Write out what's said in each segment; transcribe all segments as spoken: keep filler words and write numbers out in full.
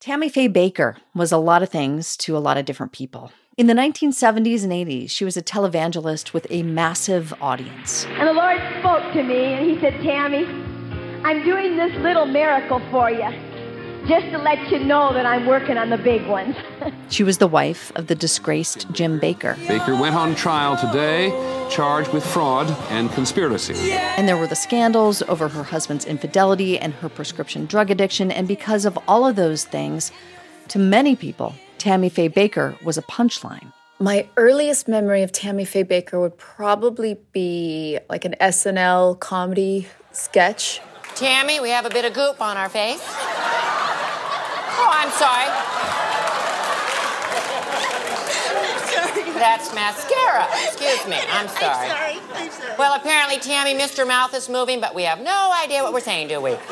Tammy Faye Bakker was a lot of things to a lot of different people. In the nineteen seventies and eighties, she was a televangelist with a massive audience. And the Lord spoke to me, and he said, Tammy, I'm doing this little miracle for you, just to let you know that I'm working on the big ones. She was the wife of the disgraced Jim Bakker. Bakker went on trial today, charged with fraud and conspiracy. And there were the scandals over her husband's infidelity and her prescription drug addiction. And because of all of those things, to many people, Tammy Faye Bakker was a punchline. My earliest memory of Tammy Faye Bakker would probably be like an S N L comedy sketch. Tammy, we have a bit of goop on our face. Oh, I'm sorry. That's mascara. Excuse me. I'm sorry. I'm sorry. I'm sorry. Well, apparently, Tammy, Mister Mouth is moving, but we have no idea what we're saying, do we?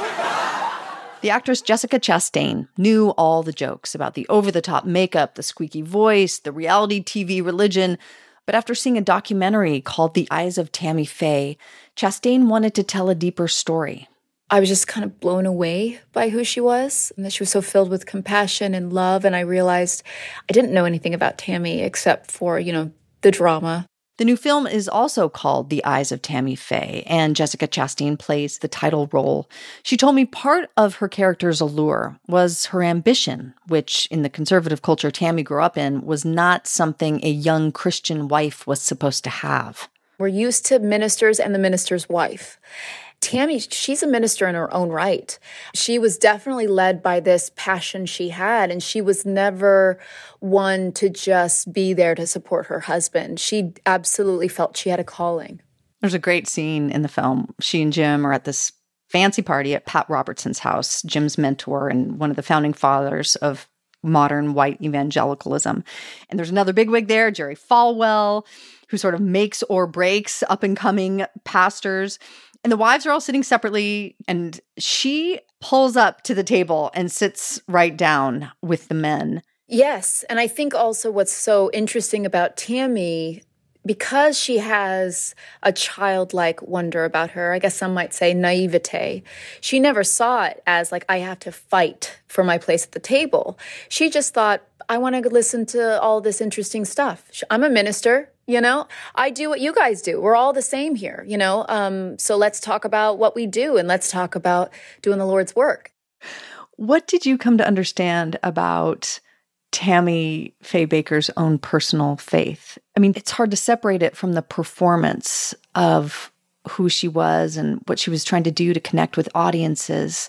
The actress Jessica Chastain knew all the jokes about the over-the-top makeup, the squeaky voice, the reality T V religion. But after seeing a documentary called The Eyes of Tammy Faye, Chastain wanted to tell a deeper story. I was just kind of blown away by who she was, and that she was so filled with compassion and love. And I realized I didn't know anything about Tammy except for, you know, the drama. The new film is also called The Eyes of Tammy Faye, and Jessica Chastain plays the title role. She told me part of her character's allure was her ambition, which in the conservative culture Tammy grew up in was not something a young Christian wife was supposed to have. We're used to ministers and the minister's wife. Tammy, she's a minister in her own right. She was definitely led by this passion she had, and she was never one to just be there to support her husband. She absolutely felt she had a calling. There's a great scene in the film. She and Jim are at this fancy party at Pat Robertson's house, Jim's mentor and one of the founding fathers of modern white evangelicalism. And there's another bigwig there, Jerry Falwell, who sort of makes or breaks up-and-coming pastors. And the wives are all sitting separately, and she pulls up to the table and sits right down with the men. Yes, and I think also what's so interesting about Tammy, because she has a childlike wonder about her, I guess some might say naivete, she never saw it as like, I have to fight for my place at the table. She just thought, I want to listen to all this interesting stuff. I'm a minister. You know, I do what you guys do. We're all the same here, you know. Um, so let's talk about what we do, and let's talk about doing the Lord's work. What did you come to understand about Tammy Faye Bakker's own personal faith? I mean, it's hard to separate it from the performance of who she was and what she was trying to do to connect with audiences.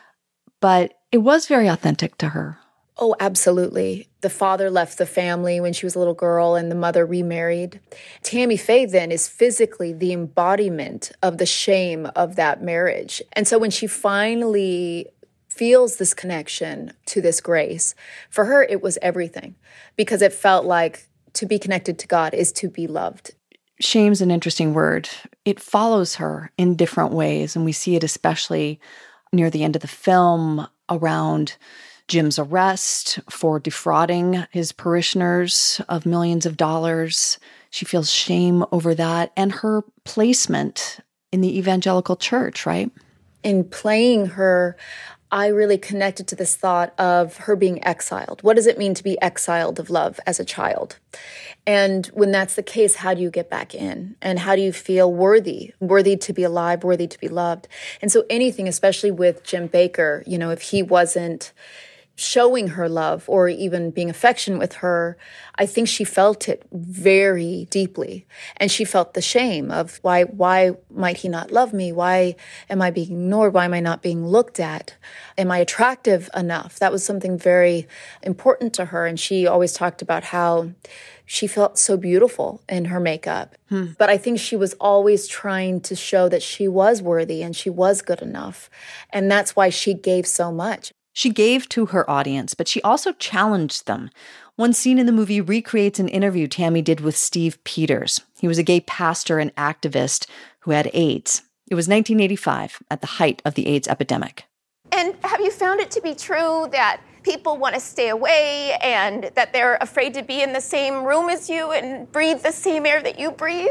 But it was very authentic to her. Oh, absolutely. The father left the family when she was a little girl and the mother remarried. Tammy Faye then is physically the embodiment of the shame of that marriage. And so when she finally feels this connection to this grace, for her, it was everything because it felt like to be connected to God is to be loved. Shame's an interesting word. It follows her in different ways. And we see it especially near the end of the film around Jim's arrest for defrauding his parishioners of millions of dollars. She feels shame over that and her placement in the evangelical church, right? In playing her, I really connected to this thought of her being exiled. What does it mean to be exiled of love as a child? And when that's the case, how do you get back in? And how do you feel worthy, worthy to be alive, worthy to be loved? And so anything, especially with Jim Bakker, you know, if he wasn't showing her love or even being affectionate with her, I think she felt it very deeply. And she felt the shame of why, why might he not love me? Why am I being ignored? Why am I not being looked at? Am I attractive enough? That was something very important to her. And she always talked about how she felt so beautiful in her makeup. Hmm. But I think she was always trying to show that she was worthy and she was good enough. And that's why she gave so much. She gave to her audience, but she also challenged them. One scene in the movie recreates an interview Tammy did with Steve Peters. He was a gay pastor and activist who had AIDS. It was nineteen eighty-five, at the height of the AIDS epidemic. And have you found it to be true that people want to stay away and that they're afraid to be in the same room as you and breathe the same air that you breathe?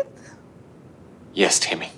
Yes, Tammy.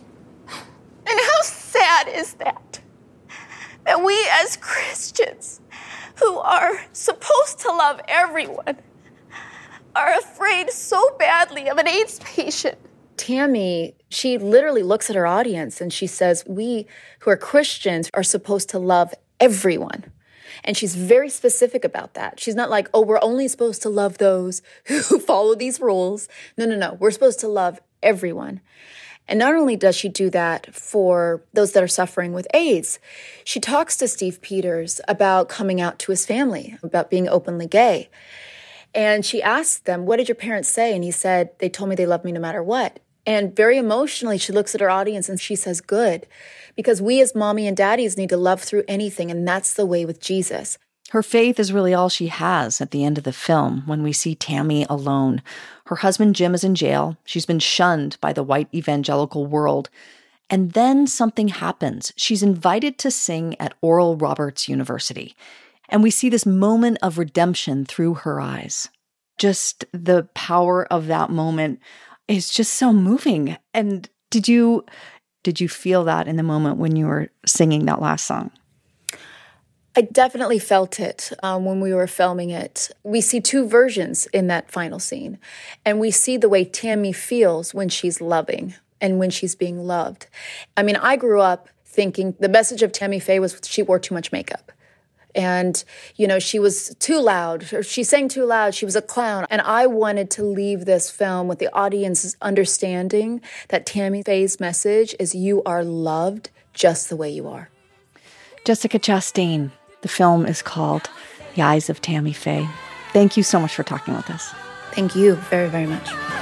And how sad is that? That we as Christians who are supposed to love everyone are afraid so badly of an AIDS patient. Tammy, she literally looks at her audience and she says, we who are Christians are supposed to love everyone. And she's very specific about that. She's not like, oh, we're only supposed to love those who follow these rules. No, no, no. We're supposed to love everyone. And not only does she do that for those that are suffering with AIDS, she talks to Steve Peters about coming out to his family, about being openly gay. And she asked them, what did your parents say? And he said, they told me they love me no matter what. And very emotionally, she looks at her audience and she says, good, because we as mommy and daddies need to love through anything, and that's the way with Jesus. Her faith is really all she has at the end of the film when we see Tammy alone. Her husband Jim is in jail. She's been shunned by the white evangelical world. And then something happens. She's invited to sing at Oral Roberts University. And we see this moment of redemption through her eyes. Just the power of that moment is just so moving. And did you did you feel that in the moment when you were singing that last song? I definitely felt it um, when we were filming it. We see two versions in that final scene. And we see the way Tammy feels when she's loving and when she's being loved. I mean, I grew up thinking the message of Tammy Faye was she wore too much makeup. And, you know, she was too loud, or she sang too loud, she was a clown. And I wanted to leave this film with the audience's understanding that Tammy Faye's message is you are loved just the way you are. Jessica Chastain, the film is called The Eyes of Tammy Faye. Thank you so much for talking with us. Thank you very, very much.